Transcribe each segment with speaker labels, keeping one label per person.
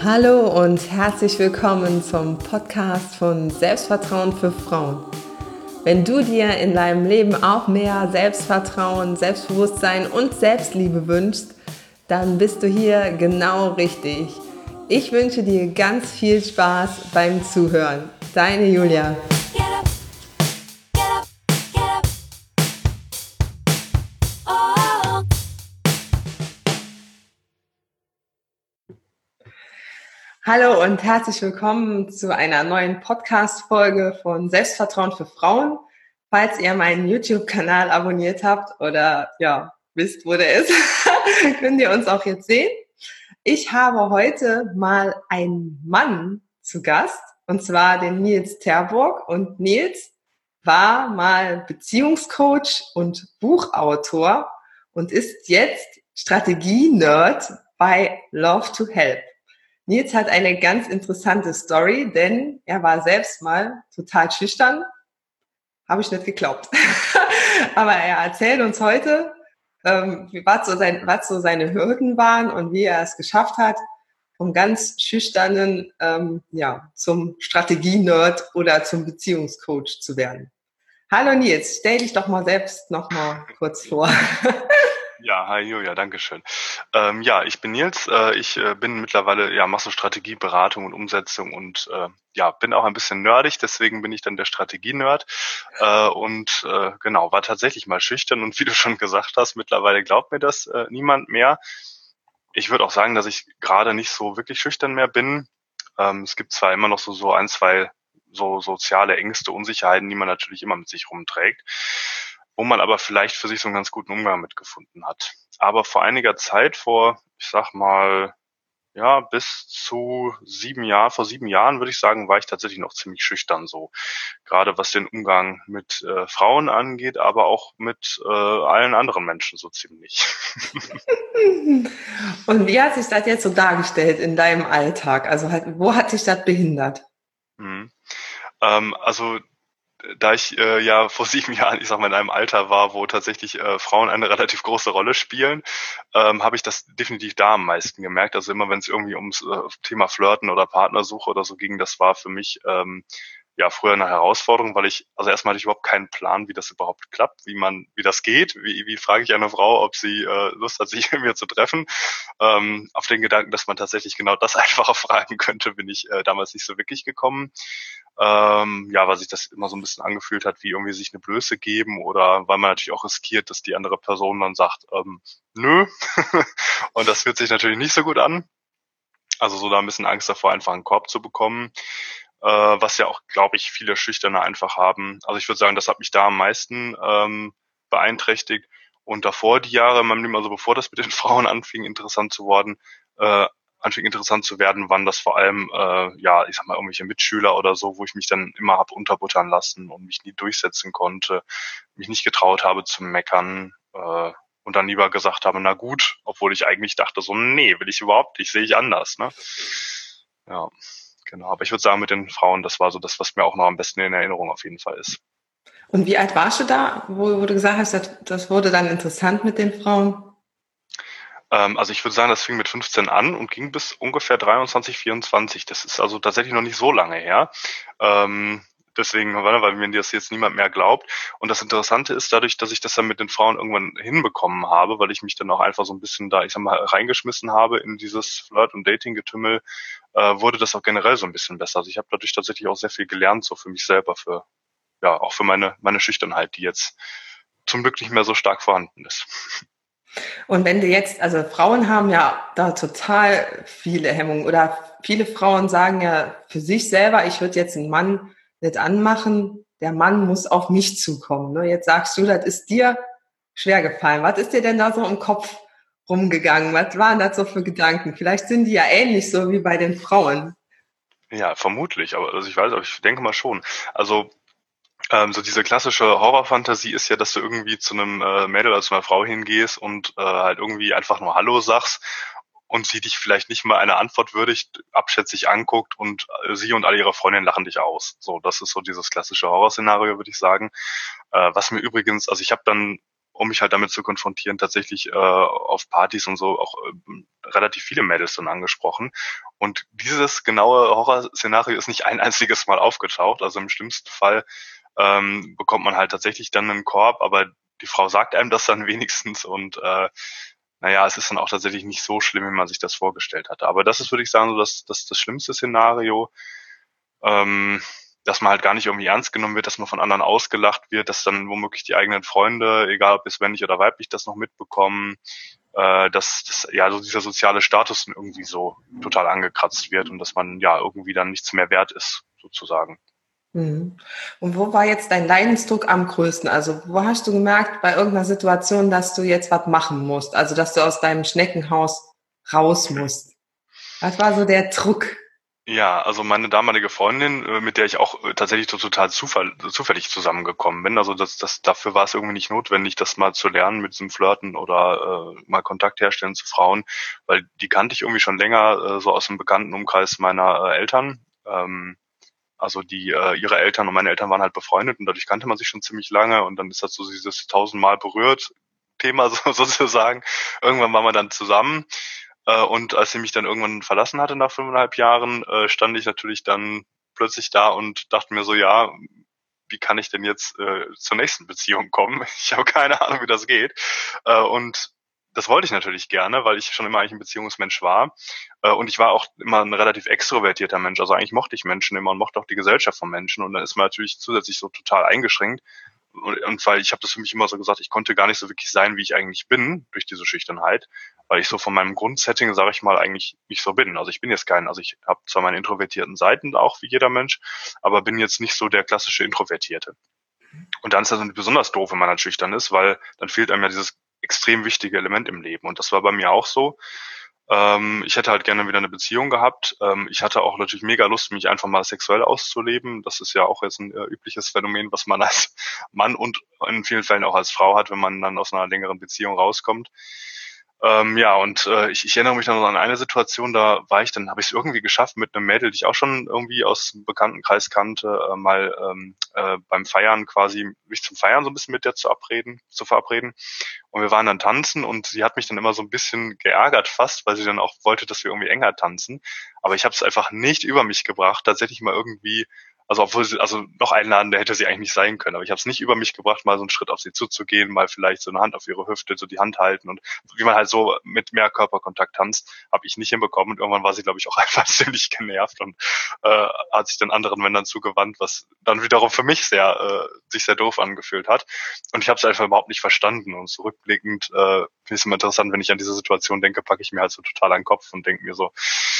Speaker 1: Hallo und herzlich willkommen zum Podcast von Selbstvertrauen für Frauen. Wenn du dir in deinem Leben auch mehr Selbstvertrauen, Selbstbewusstsein und Selbstliebe wünschst, dann bist du hier genau richtig. Ich wünsche dir ganz viel Spaß beim Zuhören. Deine Julia. Hallo und herzlich willkommen zu einer neuen Podcast-Folge von Selbstvertrauen für Frauen. Falls ihr meinen YouTube-Kanal abonniert habt oder wisst, wo der ist, könnt ihr uns auch jetzt sehen. Ich habe heute mal einen Mann zu Gast, und zwar den Nils Terburg. Und Nils war mal Beziehungscoach und Buchautor und ist jetzt Strategie-Nerd bei Love to Help. Nils hat eine ganz interessante Story, denn er war selbst mal total schüchtern. Habe ich nicht geglaubt. Aber er erzählt uns heute, was so seine Hürden waren und wie er es geschafft hat, vom ganz schüchternen zum Strategie-Nerd oder zum Beziehungscoach zu werden. Hallo Nils, stell dich doch mal selbst noch mal kurz vor.
Speaker 2: Ja, hi Julia, danke schön. Ich bin Nils. Ich bin mittlerweile, mache so Strategieberatung und Umsetzung und bin auch ein bisschen nerdig, deswegen bin ich dann der Strategie-Nerd. Genau, war tatsächlich mal schüchtern und wie du schon gesagt hast, mittlerweile glaubt mir das niemand mehr. Ich würde auch sagen, dass ich gerade nicht so wirklich schüchtern mehr bin. Es gibt zwar immer noch so ein, zwei so soziale Ängste, Unsicherheiten, die man natürlich immer mit sich rumträgt, wo man aber vielleicht für sich so einen ganz guten Umgang mit gefunden hat. Aber vor einiger Zeit, ich sag mal, bis zu 7 Jahren, vor 7 Jahren würde ich sagen, war ich tatsächlich noch ziemlich schüchtern so. Gerade was den Umgang mit Frauen angeht, aber auch mit allen anderen Menschen so ziemlich.
Speaker 1: Und wie hat sich das jetzt so dargestellt in deinem Alltag? Also wo hat sich das behindert?
Speaker 2: Mhm. Also da ich vor 7 Jahren, ich sag mal, in einem Alter war, wo tatsächlich Frauen eine relativ große Rolle spielen, habe ich das definitiv da am meisten gemerkt. Also immer, wenn es irgendwie ums Thema Flirten oder Partnersuche oder so ging, das war für mich früher eine Herausforderung, weil also erstmal hatte ich überhaupt keinen Plan, wie das überhaupt klappt, wie das geht. Wie frage ich eine Frau, ob sie Lust hat, sich mit mir zu treffen? Auf den Gedanken, dass man tatsächlich genau das einfacher fragen könnte, bin ich damals nicht so wirklich gekommen. Weil sich das immer so ein bisschen angefühlt hat, wie irgendwie sich eine Blöße geben oder weil man natürlich auch riskiert, dass die andere Person dann sagt, nö. Und das fühlt sich natürlich nicht so gut an. Also so da ein bisschen Angst davor, einfach einen Korb zu bekommen, was ja auch, glaube ich, viele Schüchterne einfach haben. Also ich würde sagen, das hat mich da am meisten beeinträchtigt. Und davor die Jahre in meinem Leben, also bevor das mit den Frauen anfing interessant zu werden, waren das vor allem, ich sag mal, irgendwelche Mitschüler oder so, wo ich mich dann immer hab unterbuttern lassen und mich nie durchsetzen konnte, mich nicht getraut habe zu meckern, und dann lieber gesagt habe, na gut, obwohl ich eigentlich dachte so, nee, will ich überhaupt nicht, sehe ich anders, ne? Ja, genau. Aber ich würde sagen, mit den Frauen, das war so das, was mir auch noch am besten in Erinnerung auf jeden Fall ist.
Speaker 1: Und wie alt warst du da, wo du gesagt hast, das wurde dann interessant mit den Frauen?
Speaker 2: Also ich würde sagen, das fing mit 15 an und ging bis ungefähr 23, 24. Das ist also tatsächlich noch nicht so lange her. Deswegen, weil mir das jetzt niemand mehr glaubt. Und das Interessante ist dadurch, dass ich das dann mit den Frauen irgendwann hinbekommen habe, weil ich mich dann auch einfach so ein bisschen da, ich sag mal, reingeschmissen habe in dieses Flirt- und Dating-Getümmel, wurde das auch generell so ein bisschen besser. Also ich habe dadurch tatsächlich auch sehr viel gelernt, so für mich selber, auch für meine Schüchternheit, die jetzt zum Glück nicht mehr so stark vorhanden ist.
Speaker 1: Und wenn du jetzt, also Frauen haben ja da total viele Hemmungen oder viele Frauen sagen ja für sich selber, ich würde jetzt einen Mann nicht anmachen, der Mann muss auf mich zukommen. Ne? Jetzt sagst du, das ist dir schwer gefallen. Was ist dir denn da so im Kopf rumgegangen? Was waren das so für Gedanken? Vielleicht sind die ja ähnlich so wie bei den Frauen.
Speaker 2: Ja, vermutlich, aber also ich weiß, aber ich denke mal schon. Also so diese klassische Horrorfantasie ist ja, dass du irgendwie zu einem Mädel oder zu einer Frau hingehst und halt irgendwie einfach nur Hallo sagst und sie dich vielleicht nicht mal eine Antwort würdigt, abschätzig anguckt und sie und alle ihre Freundinnen lachen dich aus. So, das ist so dieses klassische Horrorszenario, würde ich sagen. Was mir übrigens, also ich habe dann um mich halt damit zu konfrontieren, tatsächlich auf Partys und so auch relativ viele Mädels dann angesprochen. Und dieses genaue Horrorszenario ist nicht ein einziges Mal aufgetaucht. Also im schlimmsten Fall bekommt man halt tatsächlich dann einen Korb, aber die Frau sagt einem das dann wenigstens und naja, es ist dann auch tatsächlich nicht so schlimm, wie man sich das vorgestellt hatte. Aber das ist, würde ich sagen, so das schlimmste Szenario, dass man halt gar nicht irgendwie ernst genommen wird, dass man von anderen ausgelacht wird, dass dann womöglich die eigenen Freunde, egal ob es männlich oder weiblich, das noch mitbekommen, dass ja so dieser soziale Status dann irgendwie so total angekratzt wird und dass man ja irgendwie dann nichts mehr wert ist, sozusagen.
Speaker 1: Mhm. Und wo war jetzt dein Leidensdruck am größten? Also wo hast du gemerkt bei irgendeiner Situation, dass du jetzt was machen musst? Also dass du aus deinem Schneckenhaus raus musst? Was war so der Druck?
Speaker 2: Ja, also meine damalige Freundin, mit der ich auch tatsächlich so total zufällig zusammengekommen bin. Also dafür war es irgendwie nicht notwendig, das mal zu lernen mit diesem Flirten oder mal Kontakt herstellen zu Frauen, weil die kannte ich irgendwie schon länger, so aus dem bekannten Umkreis meiner Eltern. Also ihre Eltern und meine Eltern waren halt befreundet und dadurch kannte man sich schon ziemlich lange und dann ist das so dieses tausendmal berührt Thema sozusagen. Irgendwann waren wir dann zusammen und als sie mich dann irgendwann verlassen hatte nach 5,5 Jahren, stand ich natürlich dann plötzlich da und dachte mir so, ja, wie kann ich denn jetzt zur nächsten Beziehung kommen? Ich habe keine Ahnung, wie das geht. Und das wollte ich natürlich gerne, weil ich schon immer eigentlich ein Beziehungsmensch war. Und ich war auch immer ein relativ extrovertierter Mensch. Also eigentlich mochte ich Menschen immer und mochte auch die Gesellschaft von Menschen. Und dann ist man natürlich zusätzlich so total eingeschränkt. Und weil ich habe das für mich immer so gesagt, ich konnte gar nicht so wirklich sein, wie ich eigentlich bin, durch diese Schüchternheit, weil ich so von meinem Grundsetting, sage ich mal, eigentlich nicht so bin. Also ich bin jetzt also ich habe zwar meine introvertierten Seiten auch wie jeder Mensch, aber bin jetzt nicht so der klassische Introvertierte. Und dann ist das besonders doof, wenn man halt schüchtern ist, weil dann fehlt einem ja dieses extrem wichtige Element im Leben. Und das war bei mir auch so. Ich hätte halt gerne wieder eine Beziehung gehabt. Ich hatte auch natürlich mega Lust, mich einfach mal sexuell auszuleben. Das ist ja auch jetzt ein übliches Phänomen, was man als Mann und in vielen Fällen auch als Frau hat, wenn man dann aus einer längeren Beziehung rauskommt. Ja, und ich erinnere mich dann noch an eine Situation, habe ich es irgendwie geschafft, mit einem Mädel, die ich auch schon irgendwie aus dem Bekanntenkreis kannte, mal beim Feiern quasi mich zum Feiern so ein bisschen mit der zu verabreden. Und wir waren dann tanzen und sie hat mich dann immer so ein bisschen geärgert fast, weil sie dann auch wollte, dass wir irgendwie enger tanzen. Aber ich habe es einfach nicht über mich gebracht, tatsächlich mal irgendwie, also obwohl sie, also noch einladender hätte sie eigentlich nicht sein können, aber ich habe es nicht über mich gebracht, mal so einen Schritt auf sie zuzugehen, mal vielleicht so eine Hand auf ihre Hüfte, so die Hand halten und wie man halt so mit mehr Körperkontakt tanzt, habe ich nicht hinbekommen und irgendwann war sie, glaube ich, auch einfach ziemlich genervt und hat sich dann anderen Männern zugewandt, was dann wiederum für mich sich sehr doof angefühlt hat. Und ich habe es einfach überhaupt nicht verstanden. Und zurückblickend finde ich es immer interessant, wenn ich an diese Situation denke, packe ich mir halt so total an den Kopf und denke mir so,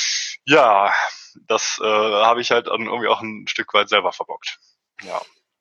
Speaker 2: ja, das habe ich halt dann irgendwie auch ein Stück weit selber verbockt. Ja.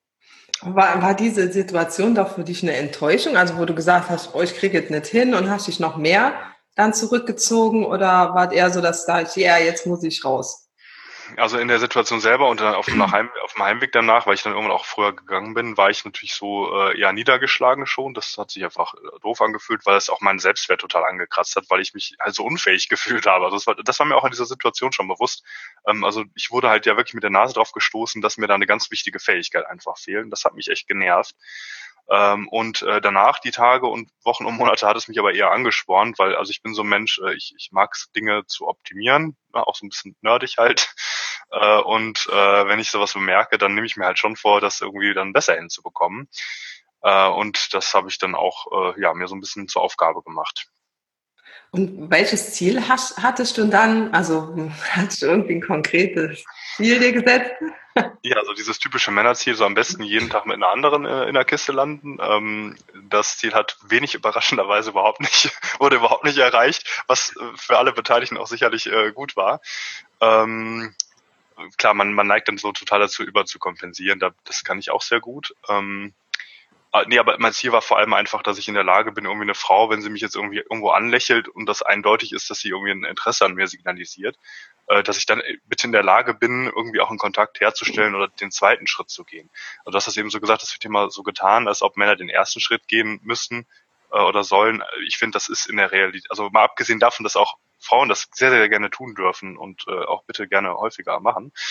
Speaker 1: War diese Situation doch für dich eine Enttäuschung? Also wo du gesagt hast, oh, ich kriege jetzt nicht hin und hast dich noch mehr dann zurückgezogen oder war es eher so, dass da ich, ja, jetzt muss ich raus?
Speaker 2: Also in der Situation selber und dann auf dem Heimweg danach, weil ich dann irgendwann auch früher gegangen bin, war ich natürlich so eher niedergeschlagen schon. Das hat sich einfach doof angefühlt, weil es auch meinen Selbstwert total angekratzt hat, weil ich mich halt so unfähig gefühlt habe. Also das war mir auch in dieser Situation schon bewusst. Also ich wurde halt ja wirklich mit der Nase drauf gestoßen, dass mir da eine ganz wichtige Fähigkeit einfach fehlt. Und das hat mich echt genervt. Und danach, die Tage und Wochen und Monate, hat es mich aber eher angespornt, weil also ich bin so ein Mensch, ich mag es, Dinge zu optimieren, auch so ein bisschen nerdig halt. Und wenn ich sowas bemerke, dann nehme ich mir halt schon vor, das irgendwie dann besser hinzubekommen. Und das habe ich dann auch ja mir so ein bisschen zur Aufgabe gemacht.
Speaker 1: Und welches Ziel hattest du dann? Also hattest du irgendwie ein konkretes Ziel dir gesetzt?
Speaker 2: Ja, also dieses typische Männerziel, so am besten jeden Tag mit einer anderen in der Kiste landen. Das Ziel hat wenig überraschenderweise wurde überhaupt nicht erreicht, was für alle Beteiligten auch sicherlich gut war. Ähm, Klar, man neigt dann so total dazu, überzukompensieren. Das kann ich auch sehr gut. Nee, aber mein Ziel war vor allem einfach, dass ich in der Lage bin, irgendwie eine Frau, wenn sie mich jetzt irgendwie irgendwo anlächelt und das eindeutig ist, dass sie irgendwie ein Interesse an mir signalisiert, dass ich dann bitte in der Lage bin, irgendwie auch einen Kontakt herzustellen oder den zweiten Schritt zu gehen. Also du hast das eben so gesagt, das wird immer so getan, als ob Männer den ersten Schritt gehen müssen oder sollen. Ich finde, das ist in der Realität, also mal abgesehen davon, dass auch Frauen das sehr, sehr gerne tun dürfen und auch bitte gerne häufiger machen,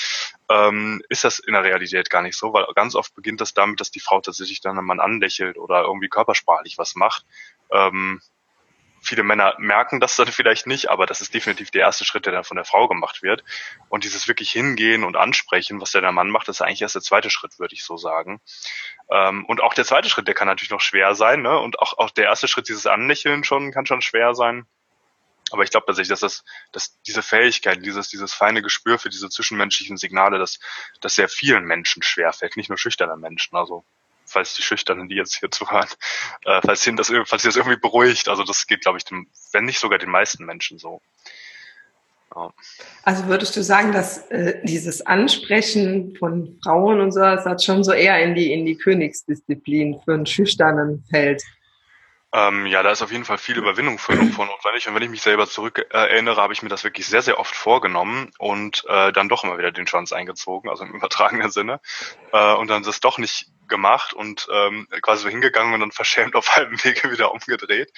Speaker 2: ist das in der Realität gar nicht so, weil ganz oft beginnt das damit, dass die Frau tatsächlich dann einen Mann anlächelt oder irgendwie körpersprachlich was macht. Viele Männer merken das dann vielleicht nicht, aber das ist definitiv der erste Schritt, der dann von der Frau gemacht wird. Und dieses wirklich hingehen und ansprechen, was der Mann macht, das ist eigentlich erst der zweite Schritt, würde ich so sagen. Und auch der zweite Schritt, der kann natürlich noch schwer sein, ne? Und auch der erste Schritt, dieses Anlächeln kann schon schwer sein. Aber ich glaube tatsächlich, dass diese Fähigkeit, dieses feine Gespür für diese zwischenmenschlichen Signale, dass sehr vielen Menschen schwerfällt, nicht nur schüchternen Menschen. Also falls die Schüchternen, die jetzt hier zuhören, falls sie das irgendwie beruhigt. Also das geht, glaube ich, wenn nicht sogar den meisten Menschen so. Ja.
Speaker 1: Also würdest du sagen, dass dieses Ansprechen von Frauen und so, das hat schon so eher in die Königsdisziplin für einen Schüchternen fällt?
Speaker 2: Ja, da ist auf jeden Fall viel Überwindung für notwendig. Und wenn ich mich selber zurück erinnere, habe ich mir das wirklich sehr, sehr oft vorgenommen und dann doch immer wieder den Schwanz eingezogen, also im übertragenen Sinne. Und dann das doch nicht gemacht und quasi so hingegangen und dann verschämt auf halbem Wege wieder umgedreht.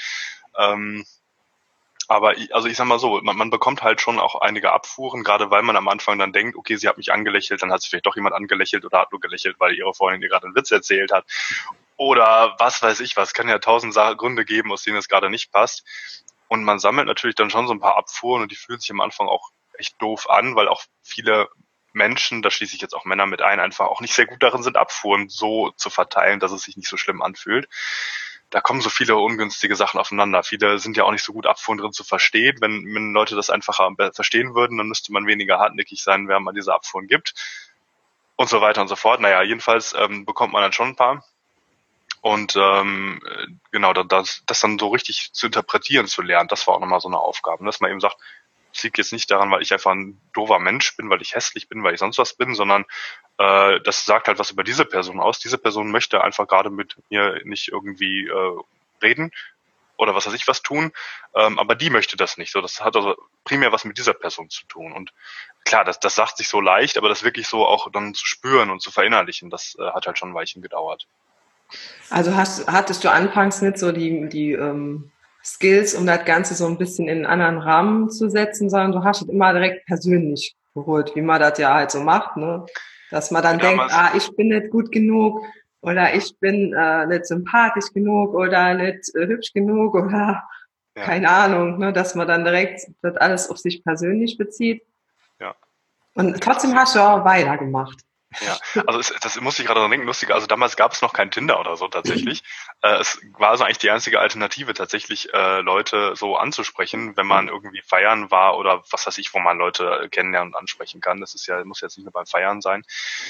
Speaker 2: Aber ich sag mal so, man bekommt halt schon auch einige Abfuhren, gerade weil man am Anfang dann denkt, okay, sie hat mich angelächelt, dann hat sich vielleicht doch jemand angelächelt oder hat nur gelächelt, weil ihre Freundin ihr gerade einen Witz erzählt hat. Oder was weiß ich was, kann ja tausend Gründe geben, aus denen es gerade nicht passt. Und man sammelt natürlich dann schon so ein paar Abfuhren und die fühlen sich am Anfang auch echt doof an, weil auch viele Menschen, da schließe ich jetzt auch Männer mit ein, einfach auch nicht sehr gut darin sind, Abfuhren so zu verteilen, dass es sich nicht so schlimm anfühlt. Da kommen so viele ungünstige Sachen aufeinander. Viele sind ja auch nicht so gut, Abfuhren drin zu verstehen. Wenn Leute das einfacher verstehen würden, dann müsste man weniger hartnäckig sein, wenn man diese Abfuhren gibt. Und so weiter und so fort. Naja, jedenfalls bekommt man dann schon ein paar. Und genau, das dann so richtig zu interpretieren zu lernen, das war auch nochmal so eine Aufgabe, dass man eben sagt, es liegt jetzt nicht daran, weil ich einfach ein doofer Mensch bin, weil ich hässlich bin, weil ich sonst was bin, sondern das sagt halt was über diese Person aus. Diese Person möchte einfach gerade mit mir nicht irgendwie reden oder was weiß ich was tun, aber die möchte das nicht. So, das hat also primär was mit dieser Person zu tun. Und klar, das sagt sich so leicht, aber das wirklich so auch dann zu spüren und zu verinnerlichen, das hat halt schon ein Weilchen gedauert.
Speaker 1: Also hattest du anfangs nicht so die Skills, um das Ganze so ein bisschen in einen anderen Rahmen zu setzen, sondern du hast es immer direkt persönlich geholt, wie man das ja halt so macht, ne? Dass man dann denkt, ich bin nicht gut genug oder ich bin nicht sympathisch genug oder nicht hübsch genug oder keine Ahnung, ne? Dass man dann direkt das alles auf sich persönlich bezieht.
Speaker 2: Ja.
Speaker 1: Und trotzdem hast du auch weitergemacht.
Speaker 2: Ja, also das muss ich gerade dran denken, lustiger, also damals gab es noch kein Tinder oder so tatsächlich. Es war also eigentlich die einzige Alternative, tatsächlich Leute so anzusprechen, wenn man irgendwie feiern war oder was weiß ich, wo man Leute kennenlernen und ansprechen kann. Das ist ja, muss jetzt nicht nur beim Feiern sein.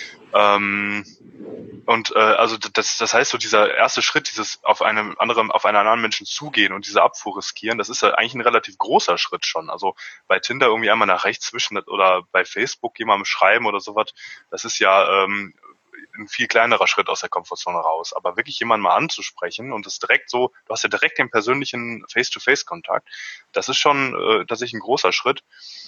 Speaker 2: Also das heißt so, dieser erste Schritt, dieses auf einen anderen Menschen zugehen und diese Abfuhr riskieren, das ist ja eigentlich ein relativ großer Schritt schon. Also bei Tinder irgendwie einmal nach rechts zwischen oder bei Facebook jemandem schreiben oder sowas, das ist ja ein viel kleinerer Schritt aus der Komfortzone raus. Aber wirklich jemanden mal anzusprechen und das direkt so, du hast ja direkt den persönlichen Face-to-Face-Kontakt, das ist schon tatsächlich ein großer Schritt.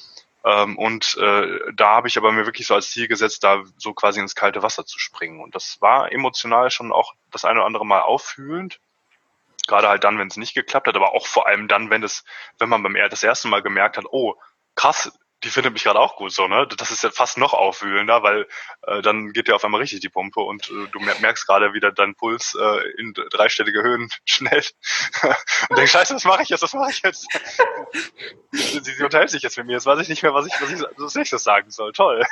Speaker 2: Da habe ich aber mir wirklich so als Ziel gesetzt, da so quasi ins kalte Wasser zu springen. Und das war emotional schon auch das eine oder andere Mal auffühlend. Gerade halt dann, wenn es nicht geklappt hat, aber auch vor allem dann, wenn man das erste Mal gemerkt hat, oh, krass, die findet mich gerade auch gut, so, ne? Das ist ja fast noch aufwühlender, weil dann geht dir auf einmal richtig die Pumpe und du merkst gerade wieder dein Puls in dreistellige Höhen schnellt und denkst, scheiße, was mache ich jetzt? Sie unterhält sich jetzt mit mir, jetzt weiß ich nicht mehr, was ich als nächstes sagen soll. Toll.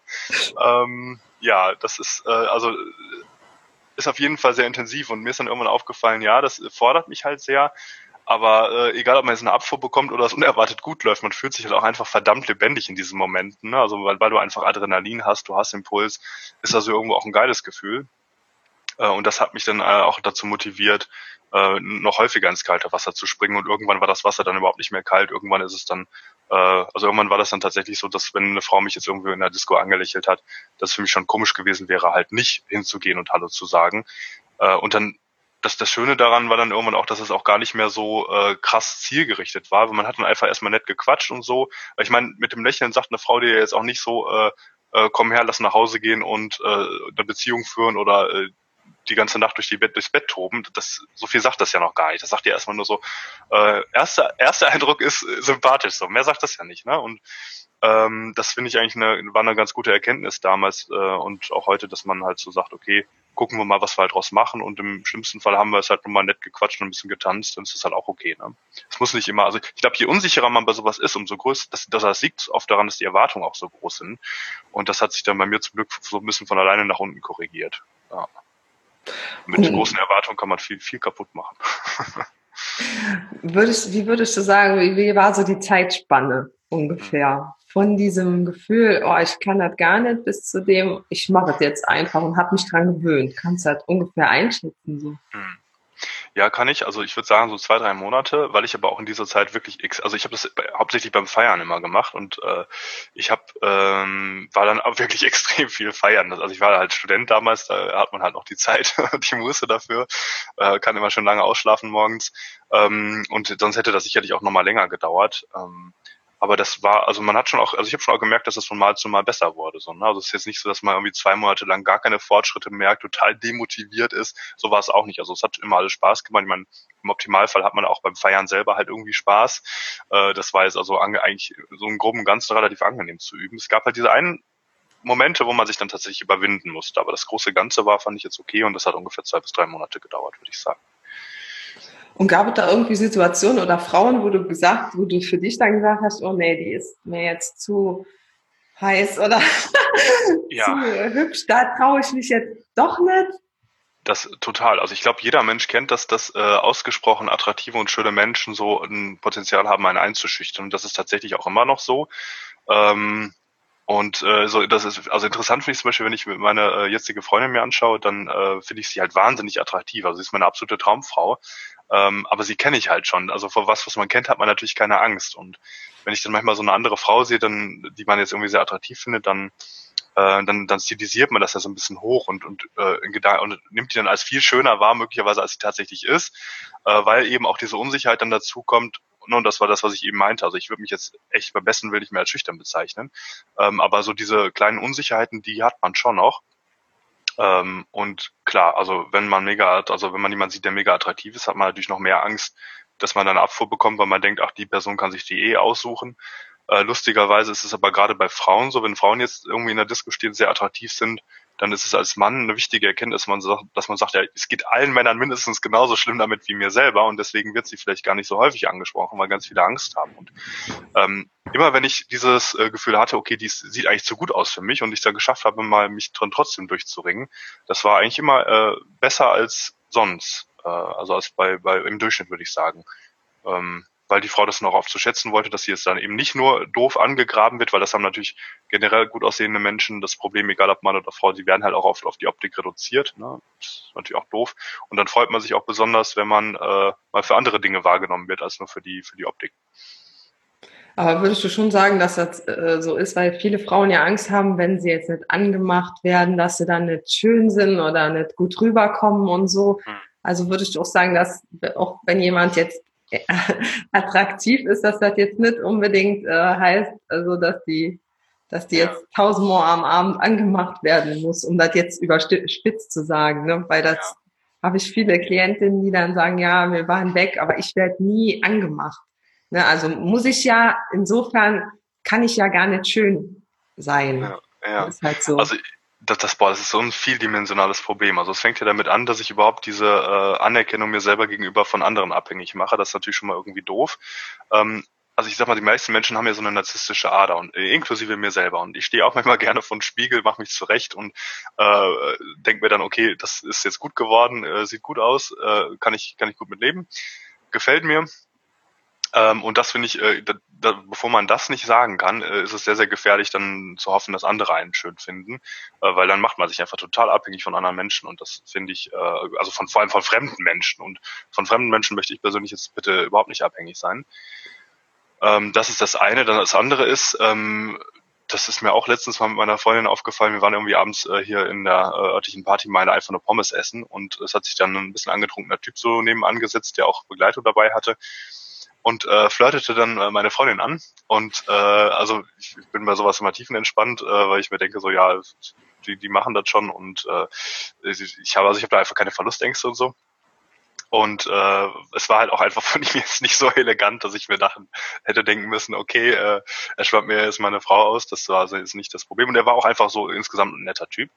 Speaker 2: Ja, das ist ist auf jeden Fall sehr intensiv und mir ist dann irgendwann aufgefallen, ja, das fordert mich halt sehr, aber egal, ob man jetzt eine Abfuhr bekommt oder es unerwartet gut läuft, man fühlt sich halt auch einfach verdammt lebendig in diesen Momenten, ne? Also weil du einfach Adrenalin hast, du hast Impuls, ist also irgendwo auch ein geiles Gefühl. Und das hat mich dann auch dazu motiviert, noch häufiger ins kalte Wasser zu springen. Und irgendwann war das Wasser dann überhaupt nicht mehr kalt. Irgendwann ist es dann, also irgendwann war das dann tatsächlich so, dass wenn eine Frau mich jetzt irgendwie in der Disco angelächelt hat, dass es für mich schon komisch gewesen wäre, halt nicht hinzugehen und Hallo zu sagen. Und dann das Schöne daran war dann irgendwann auch, dass es auch gar nicht mehr so krass zielgerichtet war, weil man hat dann einfach erstmal nett gequatscht und so. Weil ich meine, mit dem Lächeln sagt eine Frau dir jetzt auch nicht so, komm her, lass nach Hause gehen und eine Beziehung führen oder die ganze Nacht durchs Bett toben. So viel sagt das ja noch gar nicht. Das sagt ja erstmal nur so, erster Eindruck ist sympathisch, so mehr sagt das ja nicht, ne? Und Das finde ich eigentlich war eine ganz gute Erkenntnis damals und auch heute, dass man halt so sagt, okay, gucken wir mal, was wir halt draus machen und im schlimmsten Fall haben wir es halt nur mal nett gequatscht und ein bisschen getanzt, dann ist das halt auch okay. Ne? Es muss nicht immer, also ich glaube, je unsicherer man bei sowas ist, umso größer, das liegt oft daran, dass die Erwartungen auch so groß sind und das hat sich dann bei mir zum Glück so ein bisschen von alleine nach unten korrigiert. Ja. Mit großen Erwartungen kann man viel, viel kaputt machen.
Speaker 1: Wie würdest du sagen, wie war so die Zeitspanne ungefähr? Von diesem Gefühl, oh, ich kann das gar nicht, bis zu dem, ich mache das jetzt einfach und habe mich dran gewöhnt. Kannst du das ungefähr einschätzen? So?
Speaker 2: Ja, kann ich. Also ich würde sagen so 2, 3 Monate, weil ich aber auch in dieser Zeit wirklich, also ich habe das hauptsächlich beim Feiern immer gemacht und war dann auch wirklich extrem viel feiern. Also ich war halt Student damals, da hat man halt noch die Zeit, die Muße dafür, kann immer schon lange ausschlafen morgens und sonst hätte das sicherlich auch nochmal länger gedauert. Aber das war, also man hat schon auch, also ich habe schon auch gemerkt, dass es von Mal zu Mal besser wurde. So, ne? Also es ist jetzt nicht so, dass man irgendwie 2 Monate lang gar keine Fortschritte merkt, total demotiviert ist. So war es auch nicht. Also es hat immer alles Spaß gemacht. Ich meine, im Optimalfall hat man auch beim Feiern selber halt irgendwie Spaß. Das war jetzt also eigentlich so im Groben und Ganzen relativ angenehm zu üben. Es gab halt diese einen Momente, wo man sich dann tatsächlich überwinden musste. Aber das große Ganze fand ich jetzt okay und das hat ungefähr 2 bis 3 Monate gedauert, würde ich sagen.
Speaker 1: Und gab es da irgendwie Situationen oder Frauen, wo du für dich dann gesagt hast, oh nee, die ist mir jetzt zu heiß oder zu
Speaker 2: Ja,
Speaker 1: hübsch, da traue ich mich jetzt doch nicht?
Speaker 2: das total. Also ich glaube, jeder Mensch kennt das, dass ausgesprochen attraktive und schöne Menschen so ein Potenzial haben, einen einzuschüchtern. Und das ist tatsächlich auch immer noch so. Ähm, so, das ist, also interessant finde ich zum Beispiel, wenn ich meine jetzige Freundin mir anschaue, dann finde ich sie halt wahnsinnig attraktiv. Also sie ist meine absolute Traumfrau. Aber sie kenne ich halt schon. Also vor was man kennt, hat man natürlich keine Angst. Und wenn ich dann manchmal so eine andere Frau sehe, die man jetzt irgendwie sehr attraktiv findet, dann stilisiert man das ja so ein bisschen hoch und nimmt die dann als viel schöner wahr, möglicherweise als sie tatsächlich ist, weil eben auch diese Unsicherheit dann dazu kommt. Und das war das, was ich eben meinte. Also ich würde mich jetzt echt beim besten Willen nicht mehr als schüchtern bezeichnen. Aber so diese kleinen Unsicherheiten, die hat man schon noch. Und klar, also wenn man jemanden sieht, der mega attraktiv ist, hat man natürlich noch mehr Angst, dass man dann eine Abfuhr bekommt, weil man denkt, ach, die Person kann sich die aussuchen. Lustigerweise ist es aber gerade bei Frauen so, wenn Frauen jetzt irgendwie in der Disco stehen, sehr attraktiv sind, dann ist es als Mann eine wichtige Erkenntnis, dass man sagt, ja, es geht allen Männern mindestens genauso schlimm damit wie mir selber und deswegen wird sie vielleicht gar nicht so häufig angesprochen, weil ganz viele Angst haben. Und immer wenn ich dieses Gefühl hatte, okay, sieht eigentlich zu gut aus für mich und ich da geschafft habe, mal mich trotzdem durchzuringen, das war eigentlich immer besser als sonst, also als im Durchschnitt, würde ich sagen. Weil die Frau das noch oft zu schätzen wollte, dass sie jetzt dann eben nicht nur doof angegraben wird, weil das haben natürlich generell gut aussehende Menschen das Problem, egal ob Mann oder Frau, die werden halt auch oft auf die Optik reduziert. Ne? Das ist natürlich auch doof. Und dann freut man sich auch besonders, wenn man mal für andere Dinge wahrgenommen wird, als nur für die Optik.
Speaker 1: Aber würdest du schon sagen, dass das so ist, weil viele Frauen ja Angst haben, wenn sie jetzt nicht angemacht werden, dass sie dann nicht schön sind oder nicht gut rüberkommen und so. Also würdest du auch sagen, dass auch wenn jemand jetzt attraktiv ist, dass das jetzt nicht unbedingt heißt, also dass die jetzt 1000 Mal am Abend angemacht werden muss, um das jetzt überspitzt zu sagen, ne? Weil das habe ich viele Klientinnen, die dann sagen, ja, wir waren weg, aber ich werde nie angemacht. Ne? Also muss ich ja, insofern kann ich ja gar nicht schön sein.
Speaker 2: Ja, ja.
Speaker 1: Das ist halt so.
Speaker 2: Also das ist so ein vieldimensionales Problem. Also es fängt ja damit an, dass ich überhaupt diese Anerkennung mir selber gegenüber von anderen abhängig mache. Das ist natürlich schon mal irgendwie doof. Also ich sag mal, die meisten Menschen haben ja so eine narzisstische Ader und inklusive mir selber. Und ich stehe auch manchmal gerne vor den Spiegel, mache mich zurecht und denke mir dann, okay, das ist jetzt gut geworden, sieht gut aus, kann ich gut mit leben, gefällt mir. Und das finde ich, bevor man das nicht sagen kann, ist es sehr, sehr gefährlich, dann zu hoffen, dass andere einen schön finden, weil dann macht man sich einfach total abhängig von anderen Menschen und das finde ich, also vor allem von fremden Menschen und von fremden Menschen möchte ich persönlich jetzt bitte überhaupt nicht abhängig sein. Das ist das eine. Dann das andere ist, das ist mir auch letztens mal mit meiner Freundin aufgefallen. Wir waren irgendwie abends hier in der örtlichen Partymeile einfach nur Pommes essen und es hat sich dann ein bisschen angetrunkener Typ so nebenan gesetzt, der auch Begleitung dabei hatte und flirtete dann meine Freundin an und also ich bin bei sowas immer tiefenentspannt, weil ich mir denke so, ja, die machen das schon und ich habe da einfach keine Verlustängste und so. Und es war halt auch einfach von ihm jetzt nicht so elegant, dass ich mir hätte denken müssen, okay, er schwappt mir jetzt meine Frau aus, das war also jetzt nicht das Problem. Und er war auch einfach so insgesamt ein netter Typ.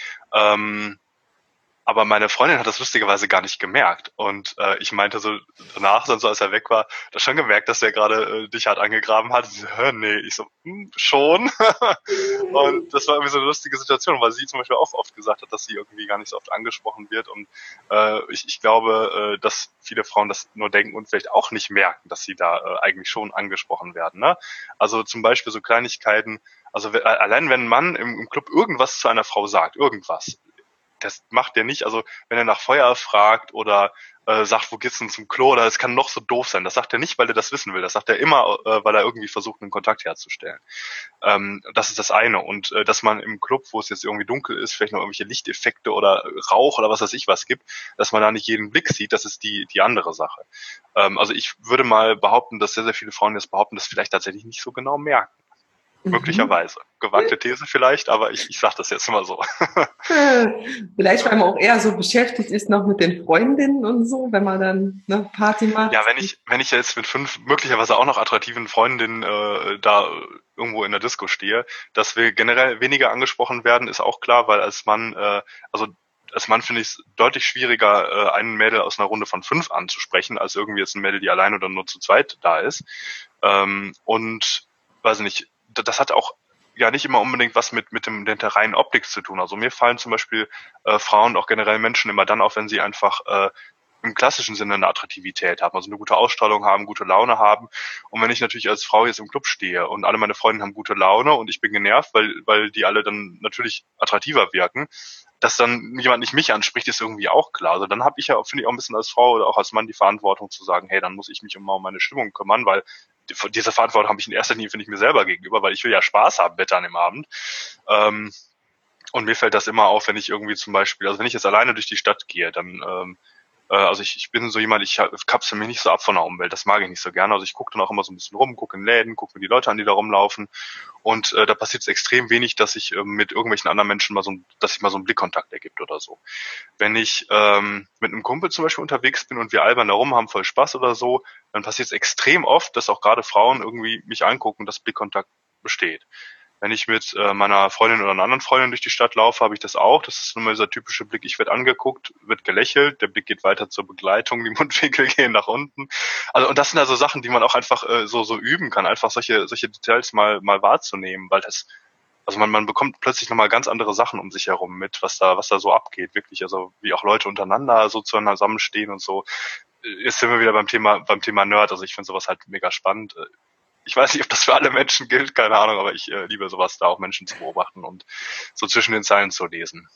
Speaker 2: Aber meine Freundin hat das lustigerweise gar nicht gemerkt. Und ich meinte so danach, dann so als er weg war, das schon gemerkt, dass er gerade dich hart angegraben hat. Und sie so, nee, ich so, schon. Und das war irgendwie so eine lustige Situation, weil sie zum Beispiel auch oft gesagt hat, dass sie irgendwie gar nicht so oft angesprochen wird. Und ich glaube, dass viele Frauen das nur denken und vielleicht auch nicht merken, dass sie da eigentlich schon angesprochen werden. Ne? Also zum Beispiel so Kleinigkeiten, also allein wenn ein Mann im Club irgendwas zu einer Frau sagt, irgendwas, das macht der nicht. Also wenn er nach Feuer fragt oder sagt, wo geht's denn zum Klo, oder es kann noch so doof sein. Das sagt er nicht, weil er das wissen will. Das sagt er immer, weil er irgendwie versucht, einen Kontakt herzustellen. Das ist das eine. Und dass man im Club, wo es jetzt irgendwie dunkel ist, vielleicht noch irgendwelche Lichteffekte oder Rauch oder was weiß ich was gibt, dass man da nicht jeden Blick sieht, das ist die andere Sache. Also ich würde mal behaupten, dass sehr, sehr viele Frauen jetzt behaupten, das vielleicht tatsächlich nicht so genau merken. Möglicherweise. Gewagte These vielleicht, aber ich sage das jetzt mal so.
Speaker 1: Vielleicht, weil man auch eher so beschäftigt ist noch mit den Freundinnen und so, wenn man dann eine Party macht.
Speaker 2: Ja, wenn ich jetzt mit 5 möglicherweise auch noch attraktiven Freundinnen da irgendwo in der Disco stehe, dass wir generell weniger angesprochen werden, ist auch klar, weil als Mann, als Mann finde ich es deutlich schwieriger, einen Mädel aus einer Runde von 5 anzusprechen, als irgendwie jetzt ein Mädel, die allein oder nur zu zweit da ist. Und weiß nicht, das hat auch ja nicht immer unbedingt was mit der reinen Optik zu tun. Also mir fallen zum Beispiel Frauen, auch generell Menschen immer dann auf, wenn sie einfach im klassischen Sinne eine Attraktivität haben, also eine gute Ausstrahlung haben, gute Laune haben. Und wenn ich natürlich als Frau jetzt im Club stehe und alle meine Freunde haben gute Laune und ich bin genervt, weil die alle dann natürlich attraktiver wirken, dass dann jemand nicht mich anspricht, ist irgendwie auch klar. Also dann habe ich ja, finde ich, auch ein bisschen als Frau oder auch als Mann die Verantwortung zu sagen, hey, dann muss ich mich um meine Stimmung kümmern, weil diese Verantwortung habe ich in erster Linie, finde ich, mir selber gegenüber, weil ich will ja Spaß haben mit an dem Abend. Und mir fällt das immer auf, wenn ich irgendwie zum Beispiel, also wenn ich jetzt alleine durch die Stadt gehe, dann also ich bin so jemand, ich kapsel mich nicht so ab von der Umwelt, das mag ich nicht so gerne. Also ich gucke dann auch immer so ein bisschen rum, gucke in Läden, gucke mir die Leute an, die da rumlaufen. Und da passiert es extrem wenig, dass ich mit irgendwelchen anderen Menschen dass sich mal so ein Blickkontakt ergibt oder so. Wenn ich mit einem Kumpel zum Beispiel unterwegs bin und wir albern da rum, haben voll Spaß oder so, dann passiert es extrem oft, dass auch gerade Frauen irgendwie mich angucken, dass Blickkontakt besteht. Wenn ich mit meiner Freundin oder einer anderen Freundin durch die Stadt laufe, habe ich das auch. Das ist nun mal dieser typische Blick, ich werde angeguckt, wird gelächelt, der Blick geht weiter zur Begleitung, die Mundwinkel gehen nach unten. Also und das sind also Sachen, die man auch einfach so üben kann, einfach solche Details mal wahrzunehmen, weil also man bekommt plötzlich nochmal ganz andere Sachen um sich herum mit, was da so abgeht, wirklich. Also wie auch Leute untereinander so zusammenstehen und so. Jetzt sind wir wieder beim Thema Nerd. Also ich finde sowas halt mega spannend. Ich weiß nicht, ob das für alle Menschen gilt, keine Ahnung, aber ich liebe sowas, da auch Menschen zu beobachten und so zwischen den Zeilen zu lesen.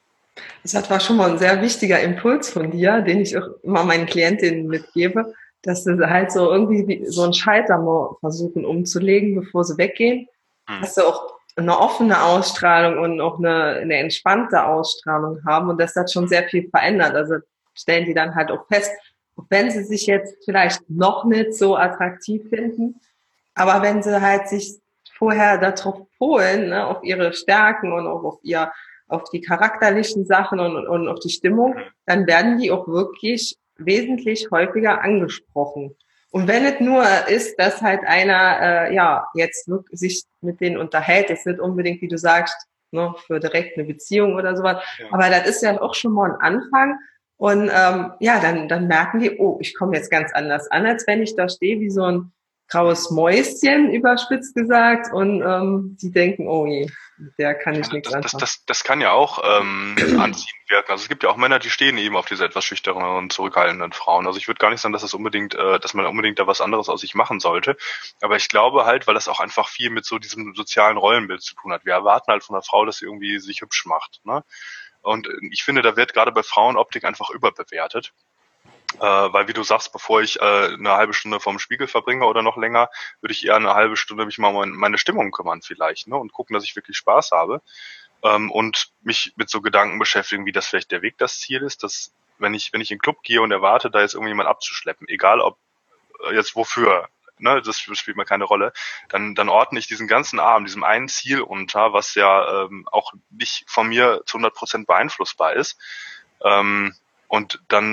Speaker 1: Das war schon mal ein sehr wichtiger Impuls von dir, den ich auch immer meinen Klientinnen mitgebe, dass sie halt so irgendwie so einen Schalter mal versuchen umzulegen, bevor sie weggehen, dass sie auch eine offene Ausstrahlung und auch eine entspannte Ausstrahlung haben und das hat schon sehr viel verändert. Also stellen die dann halt auch fest, auch wenn sie sich jetzt vielleicht noch nicht so attraktiv finden, aber wenn sie halt sich vorher darauf polen, ne, auf ihre Stärken und auch auf die charakterlichen Sachen und auf die Stimmung, dann werden die auch wirklich wesentlich häufiger angesprochen. Und wenn es nur ist, dass halt einer jetzt wirklich sich mit denen unterhält, ist nicht unbedingt, wie du sagst, ne, für direkt eine Beziehung oder sowas, ja. Aber das ist ja auch schon mal ein Anfang. Und dann merken die, oh, ich komme jetzt ganz anders an, als wenn ich da stehe wie so ein graues Mäuschen, überspitzt gesagt, und die denken, oh je, der kann ich nichts anfangen.
Speaker 2: Das kann ja auch anziehend wirken. Also es gibt ja auch Männer, die stehen eben auf diese etwas schüchternen und zurückhaltenden Frauen. Also ich würde gar nicht sagen, dass dass man unbedingt da was anderes aus sich machen sollte. Aber ich glaube halt, weil das auch einfach viel mit so diesem sozialen Rollenbild zu tun hat. Wir erwarten halt von einer Frau, dass sie irgendwie sich hübsch macht. Ne? Und ich finde, da wird gerade bei Frauen Optik einfach überbewertet. Weil wie du sagst, bevor ich eine halbe Stunde vorm Spiegel verbringe oder noch länger, würde ich eher eine halbe Stunde mich mal um meine Stimmung kümmern vielleicht, ne, und gucken, dass ich wirklich Spaß habe und mich mit so Gedanken beschäftigen, wie das vielleicht der Weg das Ziel ist, dass wenn ich in den Club gehe und erwarte, da jetzt irgendjemand abzuschleppen, egal ob jetzt wofür, ne, das spielt mir keine Rolle, dann ordne ich diesen ganzen Abend diesem einen Ziel unter, was ja auch nicht von mir zu 100% beeinflussbar ist, und dann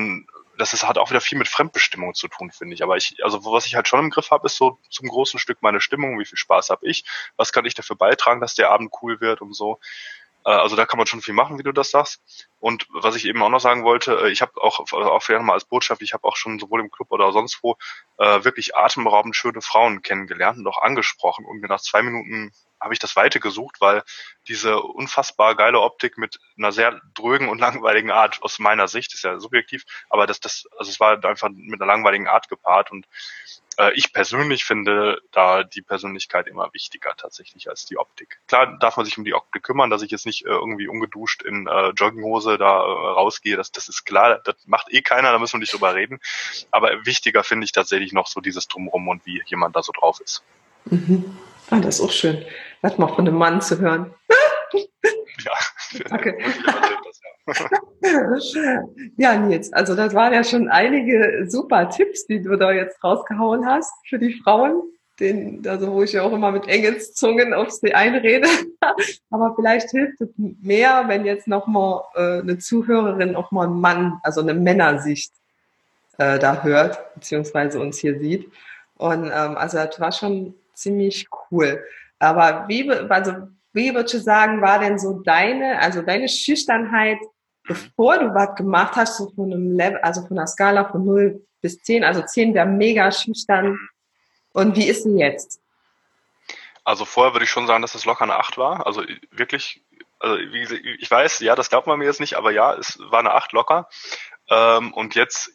Speaker 2: hat auch wieder viel mit Fremdbestimmung zu tun, finde ich. Aber also was ich halt schon im Griff habe, ist so zum großen Stück meine Stimmung, wie viel Spaß habe ich, was kann ich dafür beitragen, dass der Abend cool wird und so. Also da kann man schon viel machen, wie du das sagst. Und was ich eben auch noch sagen wollte, ich habe auch vielleicht mal als Botschaft, ich habe auch schon sowohl im Club oder sonst wo wirklich atemberaubend schöne Frauen kennengelernt und auch angesprochen. Und mir nach 2 Minuten habe ich das Weite gesucht, weil diese unfassbar geile Optik mit einer sehr drögen und langweiligen Art aus meiner Sicht, ist ja subjektiv, aber also es war einfach mit einer langweiligen Art gepaart und ich persönlich finde da die Persönlichkeit immer wichtiger tatsächlich als die Optik. Klar darf man sich um die Optik kümmern, dass ich jetzt nicht irgendwie ungeduscht in Jogginghose da rausgehe, das ist klar, das macht eh keiner, da müssen wir nicht drüber reden. Aber wichtiger finde ich tatsächlich noch so dieses Drumherum und wie jemand da so drauf ist.
Speaker 1: Mhm. Ah, das ist auch schön. Das mal von einem Mann zu hören.
Speaker 2: Ja,
Speaker 1: Okay.
Speaker 2: das, ja.
Speaker 1: Ja, Nils, also das waren ja schon einige super Tipps, die du da jetzt rausgehauen hast für die Frauen, also wo ich ja auch immer mit Engelszungen auf sie einrede. Aber vielleicht hilft es mehr, wenn jetzt nochmal eine Zuhörerin auch mal einen Mann, also eine Männersicht da hört, beziehungsweise uns hier sieht. Und also das war schon ziemlich cool. Aber wie würdest du sagen, war denn so deine Schüchternheit,
Speaker 2: Mhm.
Speaker 1: bevor du was gemacht hast, so von einem Level, also von einer Skala von 0 bis 10, also 10 wäre mega schüchtern. Und wie ist sie jetzt?
Speaker 2: Also vorher würde ich schon sagen, dass es locker eine 8 war. Also wirklich, also wie gesagt, ich weiß, ja, das glaubt man mir jetzt nicht, aber ja, es war eine 8 locker. Und jetzt,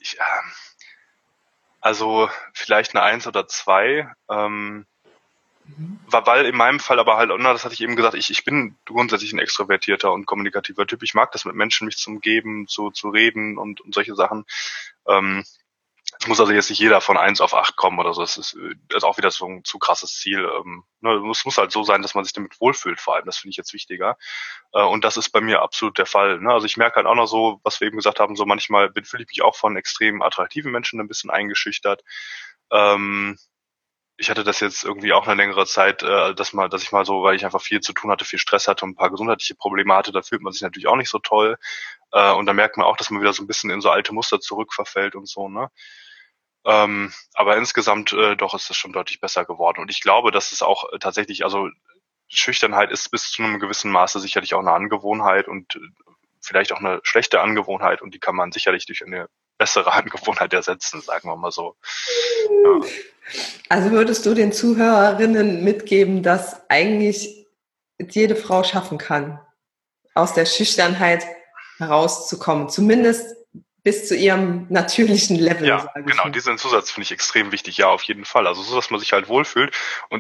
Speaker 2: also vielleicht eine 1 oder 2. Weil in meinem Fall aber halt, das hatte ich eben gesagt, ich bin grundsätzlich ein extrovertierter und kommunikativer Typ. Ich mag das mit Menschen, mich zu umgeben, zu reden und solche Sachen. Ähm, Es muss also jetzt nicht jeder von 1 auf 8 kommen oder so. Das ist auch wieder so ein zu krasses Ziel. Es muss halt so sein, dass man sich damit wohlfühlt, vor allem. Das finde ich jetzt wichtiger. Und das ist bei mir absolut der Fall. Ne? Also ich merke halt auch noch so, was wir eben gesagt haben, so manchmal fühle ich mich auch von extrem attraktiven Menschen ein bisschen eingeschüchtert. Ähm, Ich hatte das jetzt irgendwie auch eine längere Zeit, dass ich mal so, weil ich einfach viel zu tun hatte, viel Stress hatte und ein paar gesundheitliche Probleme hatte, da fühlt man sich natürlich auch nicht so toll. Und da merkt man auch, dass man wieder so ein bisschen in so alte Muster zurückverfällt und so, ne? Aber insgesamt doch ist es schon deutlich besser geworden. Und ich glaube, dass es auch tatsächlich, also Schüchternheit ist bis zu einem gewissen Maße sicherlich auch eine Angewohnheit und vielleicht auch eine schlechte Angewohnheit und die kann man sicherlich durch eine bessere Angewohnheit ersetzen, sagen wir mal so. Ja.
Speaker 1: Also würdest du den Zuhörerinnen mitgeben, dass eigentlich jede Frau schaffen kann, aus der Schüchternheit herauszukommen, zumindest bis zu ihrem natürlichen Level,
Speaker 2: Ja,
Speaker 1: sage ich
Speaker 2: genau,
Speaker 1: mal.
Speaker 2: diesen Zusatz finde ich extrem wichtig, ja, auf jeden Fall. Also so, dass man sich halt wohlfühlt. Und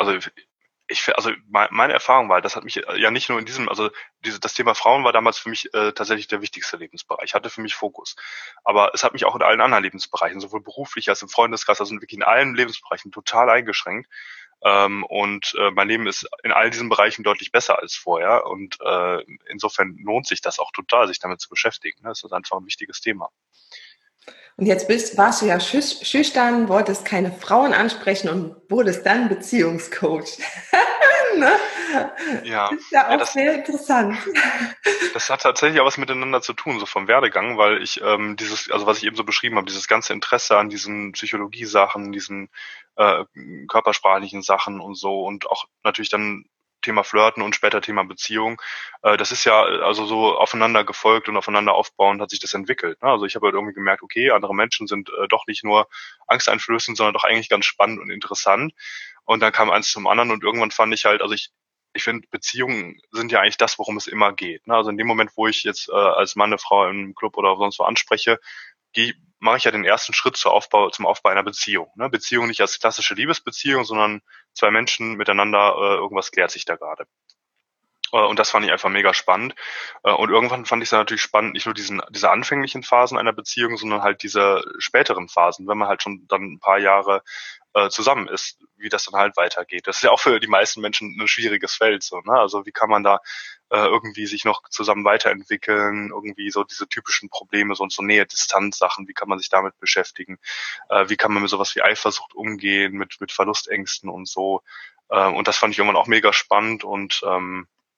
Speaker 2: also meine Erfahrung war, das hat mich ja nicht nur in diesem, also das Thema Frauen war damals für mich tatsächlich der wichtigste Lebensbereich, hatte für mich Fokus. Aber es hat mich auch in allen anderen Lebensbereichen, sowohl beruflich als im Freundeskreis, also wirklich in allen Lebensbereichen total eingeschränkt. Und mein Leben ist in all diesen Bereichen deutlich besser als vorher. Und insofern lohnt sich das auch total, sich damit zu beschäftigen. Ne? Das ist einfach ein wichtiges Thema.
Speaker 1: Und jetzt warst du ja schüchtern, wolltest keine Frauen ansprechen und wurdest dann Beziehungscoach. Ne?
Speaker 2: Ja,
Speaker 1: Ist ja
Speaker 2: ja,
Speaker 1: auch sehr interessant.
Speaker 2: das hat tatsächlich auch was miteinander zu tun, so vom Werdegang, weil ich also was ich eben so beschrieben habe, dieses ganze Interesse an diesen Psychologiesachen, diesen äh, körpersprachlichen Sachen und so und auch natürlich dann Thema Flirten und später Thema Beziehung, das ist ja also so aufeinander gefolgt und aufeinander aufbauend hat sich das entwickelt. Ne? Also ich habe halt irgendwie gemerkt, okay, andere Menschen sind doch nicht nur angsteinflößend, sondern doch eigentlich ganz spannend und interessant. Und dann kam eins zum anderen und irgendwann fand ich halt, also ich finde, Beziehungen sind ja eigentlich das, worum es immer geht. Ne? Also in dem Moment, wo ich jetzt als Mann eine Frau im Club oder sonst wo anspreche, mache ich ja den ersten Schritt zum Aufbau einer Beziehung. Ne? Beziehung nicht als klassische Liebesbeziehung, sondern zwei Menschen miteinander, irgendwas klärt sich da gerade. Und das fand ich einfach mega spannend. Und irgendwann fand ich es dann natürlich spannend, nicht nur diese anfänglichen Phasen einer Beziehung, sondern halt diese späteren Phasen, wenn man halt schon dann ein paar Jahre zusammen ist, wie das dann halt weitergeht. Das ist ja auch für die meisten Menschen ein schwieriges Feld, so, ne? Also wie kann man da irgendwie sich noch zusammen weiterentwickeln, irgendwie so diese typischen Probleme, so Nähe-Distanz-Sachen, wie kann man sich damit beschäftigen? Wie kann man mit sowas wie Eifersucht umgehen, mit Verlustängsten und so. Und das fand ich irgendwann auch mega spannend und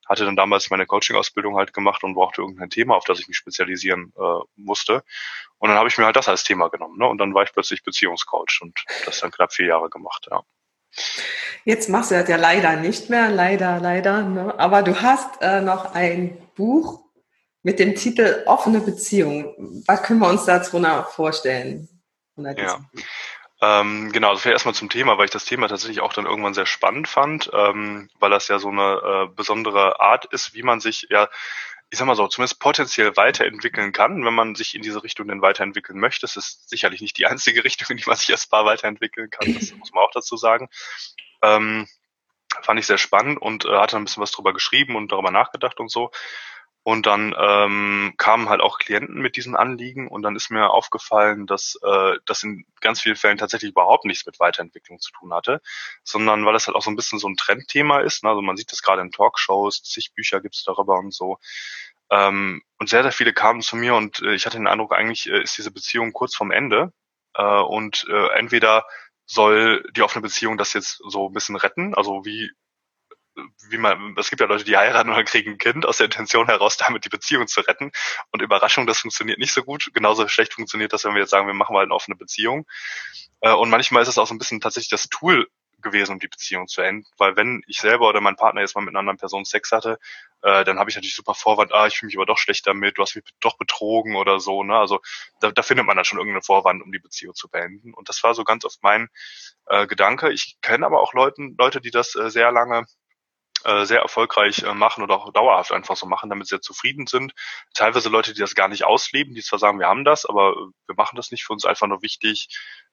Speaker 2: hatte dann damals meine Coaching-Ausbildung halt gemacht und brauchte irgendein Thema, auf das ich mich spezialisieren musste. Und dann habe ich mir halt das als Thema genommen, ne? Und dann war ich plötzlich Beziehungscoach und das dann knapp 4 Jahre gemacht, ja.
Speaker 1: Jetzt machst du das ja leider nicht mehr, leider, ne? Aber du hast noch ein Buch mit dem Titel Offene Beziehung. Was können wir uns dazu vorstellen?
Speaker 2: Ja. Genau, also vielleicht erstmal zum Thema, weil ich das Thema tatsächlich auch dann irgendwann sehr spannend fand, weil das ja so eine besondere Art ist, wie man sich ja, ich sag mal so, zumindest potenziell weiterentwickeln kann, wenn man sich in diese Richtung denn weiterentwickeln möchte. Es ist sicherlich nicht die einzige Richtung, in die man sich als Paar weiterentwickeln kann, das muss man auch dazu sagen. Fand ich sehr spannend und hatte ein bisschen was drüber geschrieben und darüber nachgedacht und so. Und dann kamen halt auch Klienten mit diesen Anliegen und dann ist mir aufgefallen, dass das in ganz vielen Fällen tatsächlich überhaupt nichts mit Weiterentwicklung zu tun hatte, sondern weil es halt auch so ein bisschen so ein Trendthema ist. Ne? Also man sieht das gerade in Talkshows, zig Bücher gibt's darüber und so. Und sehr, sehr viele kamen zu mir und ich hatte den Eindruck, eigentlich ist diese Beziehung kurz vorm Ende. Und entweder soll die offene Beziehung das jetzt so ein bisschen retten, also wie man, es gibt ja Leute, die heiraten oder kriegen ein Kind aus der Intention heraus, damit die Beziehung zu retten. Und Überraschung, das funktioniert nicht so gut. Genauso schlecht funktioniert das, wenn wir jetzt sagen, wir machen mal eine offene Beziehung. Und manchmal ist es auch so ein bisschen tatsächlich das Tool gewesen, um die Beziehung zu enden. Weil wenn ich selber oder mein Partner jetzt mal mit einer anderen Person Sex hatte, dann habe ich natürlich super Vorwand, ich fühle mich aber doch schlecht damit, du hast mich doch betrogen oder so. Ne? Also da findet man dann schon irgendeinen Vorwand, um die Beziehung zu beenden. Und das war so ganz oft mein Gedanke. Ich kenne aber auch Leute, die das sehr lange sehr erfolgreich machen oder auch dauerhaft einfach so machen, damit sie sehr zufrieden sind. Teilweise Leute, die das gar nicht ausleben, die zwar sagen, wir haben das, aber wir machen das nicht. Für uns einfach nur wichtig,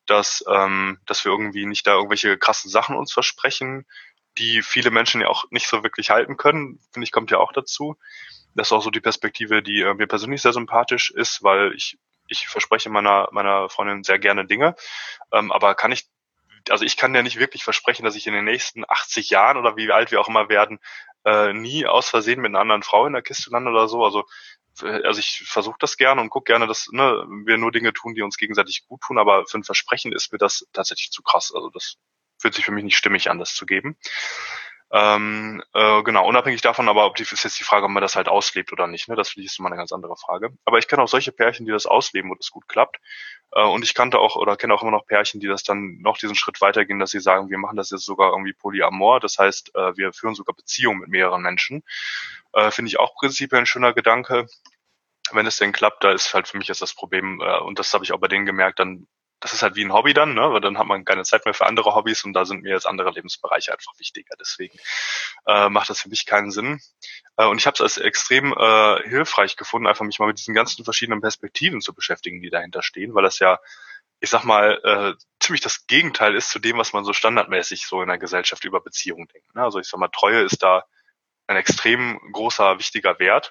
Speaker 2: dass wir irgendwie nicht da irgendwelche krassen Sachen uns versprechen, die viele Menschen ja auch nicht so wirklich halten können. Finde ich, kommt ja auch dazu. Das ist auch so die Perspektive, die mir persönlich sehr sympathisch ist, weil ich verspreche meiner Freundin sehr gerne Dinge, aber ich kann ja nicht wirklich versprechen, dass ich in den nächsten 80 Jahren oder wie alt wir auch immer werden, nie aus Versehen mit einer anderen Frau in der Kiste lande oder so. Also ich versuche das gerne und gucke gerne, dass wir nur Dinge tun, die uns gegenseitig gut tun, aber für ein Versprechen ist mir das tatsächlich zu krass. Also das fühlt sich für mich nicht stimmig an, das zu geben. Genau, unabhängig davon, aber ist jetzt die Frage, ob man das halt auslebt oder nicht. Ne? Das finde ich ist immer eine ganz andere Frage. Aber ich kenne auch solche Pärchen, die das ausleben, wo das gut klappt. Und ich kannte auch oder kenne auch immer noch Pärchen, die das dann noch diesen Schritt weitergehen, dass sie sagen, wir machen das jetzt sogar irgendwie Polyamor. Das heißt, wir führen sogar Beziehungen mit mehreren Menschen. Finde ich auch prinzipiell ein schöner Gedanke. Wenn es denn klappt, da ist halt für mich jetzt das Problem, und das habe ich auch bei denen gemerkt, dann das ist halt wie ein Hobby dann, ne? Weil dann hat man keine Zeit mehr für andere Hobbys und da sind mir jetzt andere Lebensbereiche einfach wichtiger. Deswegen macht das für mich keinen Sinn. Und ich habe es als extrem hilfreich gefunden, einfach mich mal mit diesen ganzen verschiedenen Perspektiven zu beschäftigen, die dahinter stehen, weil das ja, ich sag mal, ziemlich das Gegenteil ist zu dem, was man so standardmäßig so in der Gesellschaft über Beziehungen denkt. Ne? Also ich sag mal, Treue ist da ein extrem großer, wichtiger Wert.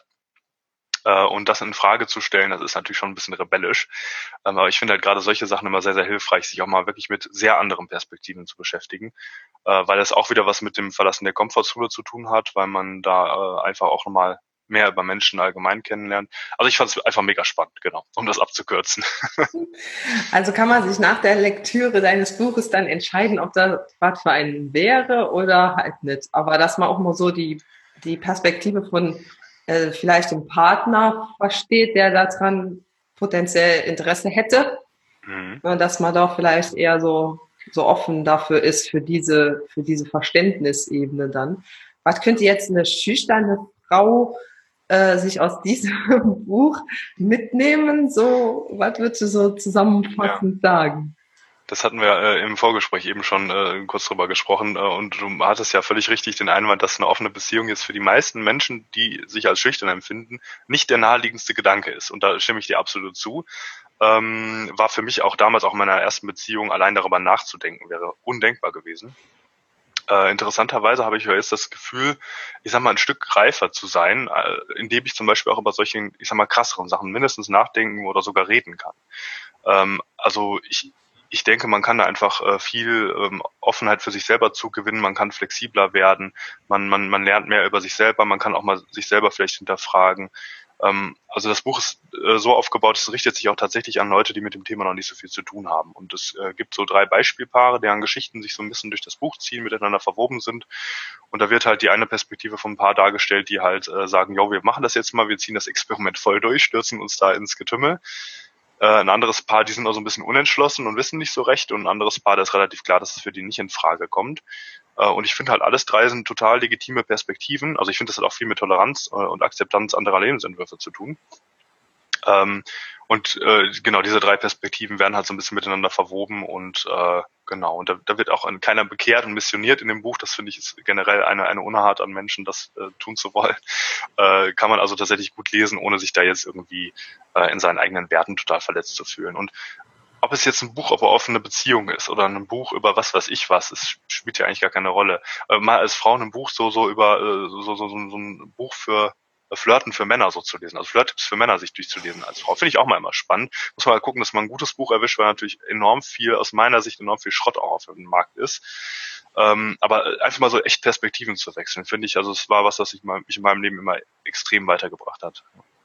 Speaker 2: Und das in Frage zu stellen, das ist natürlich schon ein bisschen rebellisch. Aber ich finde halt gerade solche Sachen immer sehr, sehr hilfreich, sich auch mal wirklich mit sehr anderen Perspektiven zu beschäftigen, weil das auch wieder was mit dem Verlassen der Komfortzone zu tun hat, weil man da einfach auch nochmal mehr über Menschen allgemein kennenlernt. Also ich fand es einfach mega spannend, genau, um das abzukürzen.
Speaker 1: Also kann man sich nach der Lektüre deines Buches dann entscheiden, ob das was für einen wäre oder halt nicht. Aber dass man auch mal so die Perspektive von vielleicht dem Partner versteht, der daran potenziell Interesse hätte,
Speaker 2: Mhm.
Speaker 1: dass man doch vielleicht eher so offen dafür ist, für diese Verständnisebene dann. Was könnte jetzt eine schüchterne Frau sich aus diesem Buch mitnehmen? So, was würdest du so zusammenfassend sagen?
Speaker 2: Das hatten wir im Vorgespräch eben schon kurz drüber gesprochen und du hattest ja völlig richtig den Einwand, dass eine offene Beziehung jetzt für die meisten Menschen, die sich als schüchtern empfinden, nicht der naheliegendste Gedanke ist. Und da stimme ich dir absolut zu. War für mich auch damals, auch in meiner ersten Beziehung, allein darüber nachzudenken, wäre undenkbar gewesen. Interessanterweise habe ich jetzt das Gefühl, ich sag mal, ein Stück reifer zu sein, indem ich zum Beispiel auch über solche, ich sag mal, krasseren Sachen mindestens nachdenken oder sogar reden kann. Also ich denke, man kann da einfach viel Offenheit für sich selber zugewinnen, man kann flexibler werden, man lernt mehr über sich selber, man kann auch mal sich selber vielleicht hinterfragen. Also das Buch ist so aufgebaut, es richtet sich auch tatsächlich an Leute, die mit dem Thema noch nicht so viel zu tun haben. Und es gibt so 3 Beispielpaare, deren Geschichten sich so ein bisschen durch das Buch ziehen, miteinander verwoben sind. Und da wird halt die eine Perspektive vom Paar dargestellt, die halt sagen, jo, wir machen das jetzt mal, wir ziehen das Experiment voll durch, stürzen uns da ins Getümmel. Ein anderes Paar, die sind noch so ein bisschen unentschlossen und wissen nicht so recht. Und ein anderes Paar, da ist relativ klar, dass es für die nicht in Frage kommt. Und ich finde halt, alles 3 sind total legitime Perspektiven. Also ich finde, das hat auch viel mit Toleranz und Akzeptanz anderer Lebensentwürfe zu tun. Und genau, diese 3 Perspektiven werden halt so ein bisschen miteinander verwoben und genau, und da wird auch keiner bekehrt und missioniert in dem Buch. Das finde ich ist generell eine Unart an Menschen, das tun zu wollen. Kann man also tatsächlich gut lesen, ohne sich da jetzt irgendwie in seinen eigenen Werten total verletzt zu fühlen. Und ob es jetzt ein Buch über offene Beziehung ist oder ein Buch über was weiß ich was, es spielt ja eigentlich gar keine Rolle. Mal als Frau ein Buch so über so ein Buch für Flirten für Männer so zu lesen, also Flirt-Tipps für Männer sich durchzulesen als Frau, finde ich auch mal immer spannend. Muss man mal gucken, dass man ein gutes Buch erwischt, weil natürlich aus meiner Sicht enorm viel Schrott auch auf dem Markt ist. Aber einfach mal so echt Perspektiven zu wechseln, finde ich, also es war was mich in meinem Leben immer extrem weitergebracht hat.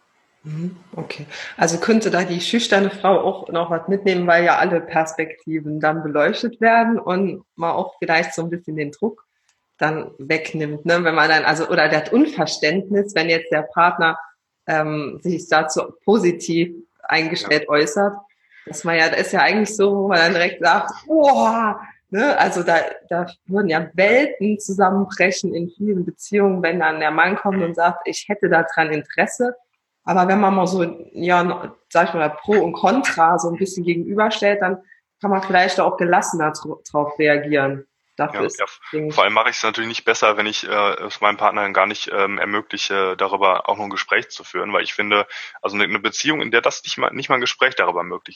Speaker 1: Okay. Also könnte da die schüchterne Frau auch noch was mitnehmen, weil ja alle Perspektiven dann beleuchtet werden und man auch vielleicht so ein bisschen den Druck dann wegnimmt, ne? Wenn man dann, also, oder das Unverständnis, wenn jetzt der Partner sich dazu positiv
Speaker 2: Ja.
Speaker 1: eingestellt äußert, dass man ja, das ist ja eigentlich so, wo man dann direkt sagt, boah, ne? Also da würden ja Welten zusammenbrechen in vielen Beziehungen, wenn dann der Mann kommt und sagt, ich hätte daran Interesse. Aber wenn man mal so, ja, sag ich mal, Pro und Contra so ein bisschen gegenüberstellt, dann kann man vielleicht auch gelassener drauf reagieren. Dafür
Speaker 2: Ja,
Speaker 1: ist, denke
Speaker 2: vor
Speaker 1: ich,
Speaker 2: allem mache ich es natürlich nicht besser, wenn ich es meinem Partner dann gar nicht ermögliche, darüber auch noch ein Gespräch zu führen, weil ich finde, also eine Beziehung, in der das nicht mal ein Gespräch darüber möglich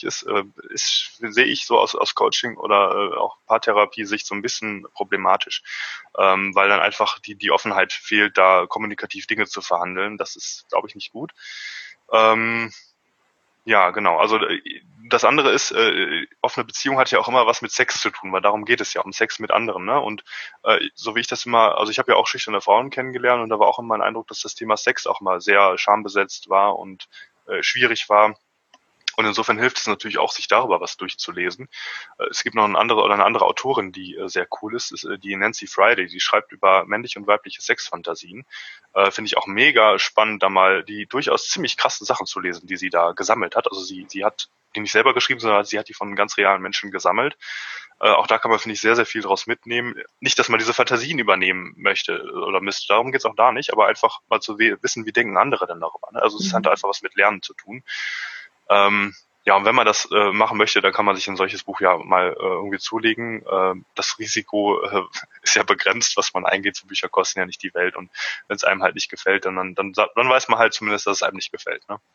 Speaker 2: sehe ich so aus Coaching oder auch Paartherapie-Sicht so ein bisschen problematisch, weil dann einfach die Offenheit fehlt, da kommunikativ Dinge zu verhandeln. Das ist, glaube ich, nicht gut. Ähm, ja, genau. Also das andere ist, offene Beziehung hat ja auch immer was mit Sex zu tun, weil darum geht es ja, um Sex mit anderen, ne? Und so wie ich das immer, also ich habe ja auch schüchterne Frauen kennengelernt und da war auch immer mein Eindruck, dass das Thema Sex auch mal sehr schambesetzt war und schwierig war. Und insofern hilft es natürlich auch, sich darüber was durchzulesen. Es gibt noch eine andere Autorin, die sehr cool ist die Nancy Friday, die schreibt über männliche und weibliche Sexfantasien. Finde ich auch mega spannend, da mal die durchaus ziemlich krassen Sachen zu lesen, die sie da gesammelt hat. Also sie hat die nicht selber geschrieben, sondern sie hat die von ganz realen Menschen gesammelt. Auch da kann man, finde ich, sehr, sehr viel draus mitnehmen. Nicht, dass man diese Fantasien übernehmen möchte oder müsste, darum geht's auch da nicht, aber einfach mal zu wissen, wie denken andere denn darüber. Ne? Also es hat einfach was mit Lernen zu tun. Ja, und wenn man das machen möchte, dann kann man sich ein solches Buch ja mal irgendwie zulegen. Das Risiko ist ja begrenzt, was man eingeht. So Bücher kosten ja nicht die Welt. Und wenn es einem halt nicht gefällt, dann weiß man halt zumindest, dass es einem nicht gefällt. Ne?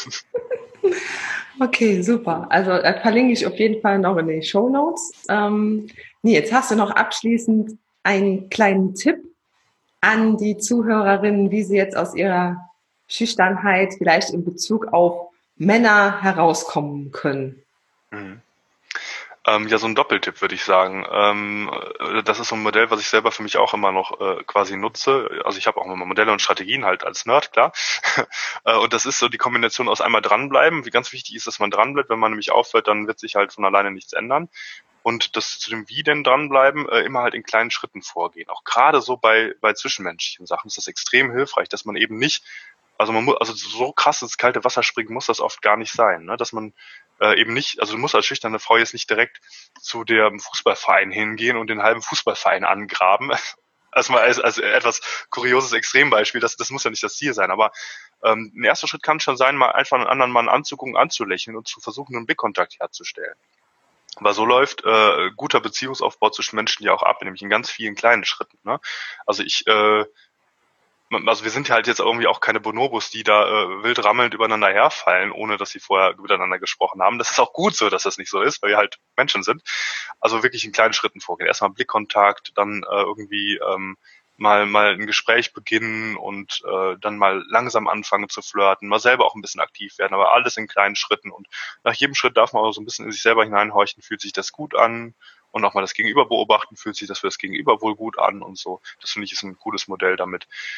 Speaker 1: okay, super. Also verlinke ich auf jeden Fall noch in den Shownotes. Nee, jetzt hast du noch abschließend einen kleinen Tipp an die Zuhörerinnen, wie sie jetzt aus ihrer Schüchternheit vielleicht in Bezug auf Männer herauskommen können.
Speaker 2: Mhm. Ja, so ein Doppeltipp würde ich sagen. Das ist so ein Modell, was ich selber für mich auch immer noch quasi nutze. Also ich habe auch immer Modelle und Strategien halt als Nerd, klar. Und das ist so die Kombination aus einmal dranbleiben. Wie ganz wichtig ist, dass man dranbleibt. Wenn man nämlich aufhört, dann wird sich halt von alleine nichts ändern. Und das zu dem Wie denn dranbleiben, immer halt in kleinen Schritten vorgehen. Auch gerade so bei zwischenmenschlichen Sachen ist das extrem hilfreich, dass man eben nicht, also man muss, also so krass ins kalte Wasser springen muss das oft gar nicht sein, ne? Dass man eben nicht, also du musst als schüchterne Frau jetzt nicht direkt zu dem Fußballverein hingehen und den halben Fußballverein angraben. Also mal als etwas kurioses Extrembeispiel, das muss ja nicht das Ziel sein, aber ein erster Schritt kann schon sein, mal einfach einen anderen Mann anzugucken, anzulächeln und zu versuchen, einen Blickkontakt herzustellen. Aber so läuft guter Beziehungsaufbau zwischen Menschen ja auch ab, nämlich in ganz vielen kleinen Schritten. Ne? Also also wir sind ja halt jetzt irgendwie auch keine Bonobos, die da wild rammelnd übereinander herfallen, ohne dass sie vorher miteinander gesprochen haben. Das ist auch gut so, dass das nicht so ist, weil wir halt Menschen sind. Also wirklich in kleinen Schritten vorgehen. Erstmal Blickkontakt, dann irgendwie mal ein Gespräch beginnen und dann mal langsam anfangen zu flirten, mal selber auch ein bisschen aktiv werden, aber alles in kleinen Schritten. Und nach jedem Schritt darf man auch so ein bisschen in sich selber hineinhorchen, fühlt sich das gut an? Und auch mal das Gegenüber beobachten, fühlt sich das für das Gegenüber wohl gut an und so. Das finde ich ist ein cooles Modell damit.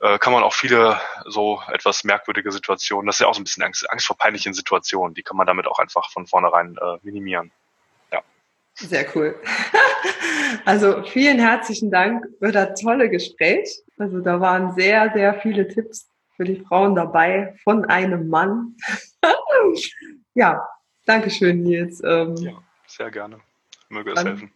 Speaker 2: kann man auch viele so etwas merkwürdige Situationen, das ist ja auch so ein bisschen Angst vor peinlichen Situationen, die kann man damit auch einfach von vornherein minimieren. Ja.
Speaker 1: Sehr cool. Also vielen herzlichen Dank für das tolle Gespräch. Also da waren sehr, sehr viele Tipps für die Frauen dabei von einem Mann. Ja, danke schön, Nils.
Speaker 2: Ja, sehr gerne. Möge es helfen.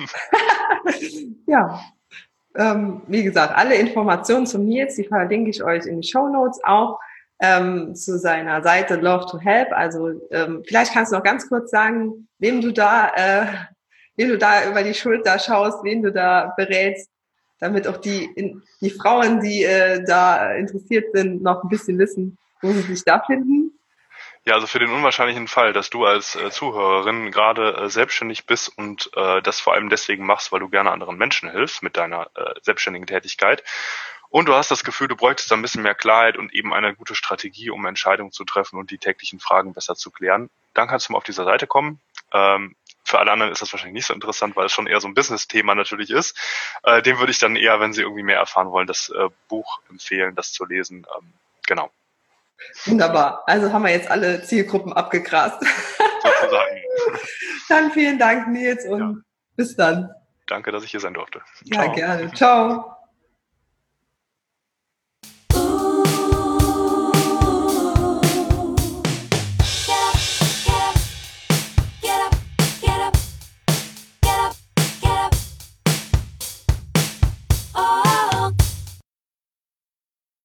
Speaker 1: Ja, wie gesagt, alle Informationen zum Nils, die verlinke ich euch in die Shownotes auch zu seiner Seite Love to Help. Also vielleicht kannst du noch ganz kurz sagen, wem du da über die Schulter schaust, wen du da berätst, damit auch die Frauen, die da interessiert sind, noch ein bisschen wissen, wo sie sich da finden.
Speaker 2: Ja, also für den unwahrscheinlichen Fall, dass du als Zuhörerin gerade selbstständig bist und das vor allem deswegen machst, weil du gerne anderen Menschen hilfst mit deiner selbstständigen Tätigkeit und du hast das Gefühl, du bräuchtest da ein bisschen mehr Klarheit und eben eine gute Strategie, um Entscheidungen zu treffen und die täglichen Fragen besser zu klären, dann kannst du mal auf dieser Seite kommen. Für alle anderen ist das wahrscheinlich nicht so interessant, weil es schon eher so ein Business-Thema natürlich ist. Dem würde ich dann eher, wenn sie irgendwie mehr erfahren wollen, das Buch empfehlen, das zu lesen. Genau.
Speaker 1: Wunderbar. Also haben wir jetzt alle Zielgruppen abgegrast.
Speaker 2: Sozusagen.
Speaker 1: Dann vielen Dank, Nils, und bis dann.
Speaker 2: Danke, dass ich hier sein durfte.
Speaker 1: Ja, gerne. Ciao.